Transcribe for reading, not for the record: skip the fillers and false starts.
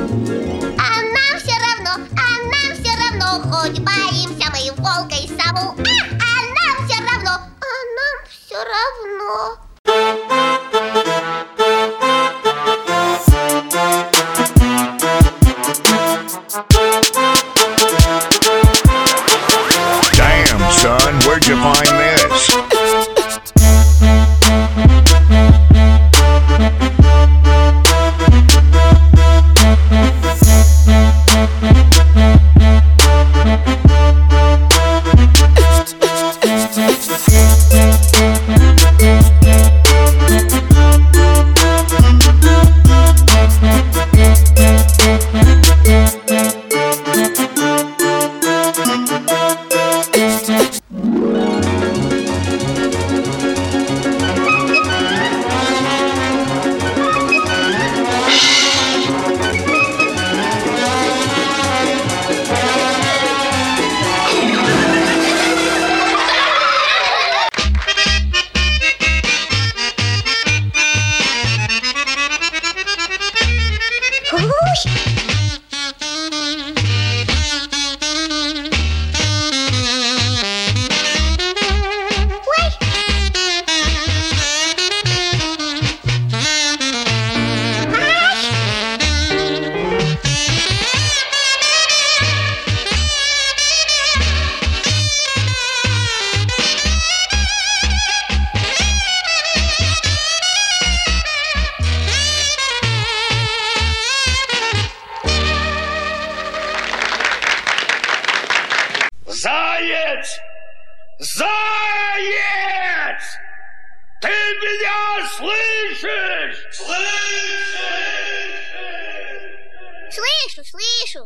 А нам все равно, хоть боимся мы волка и сову. А нам все равно, Damn, son, where'd you find this? Заяц! Заяц! Ты меня слышишь? слышу.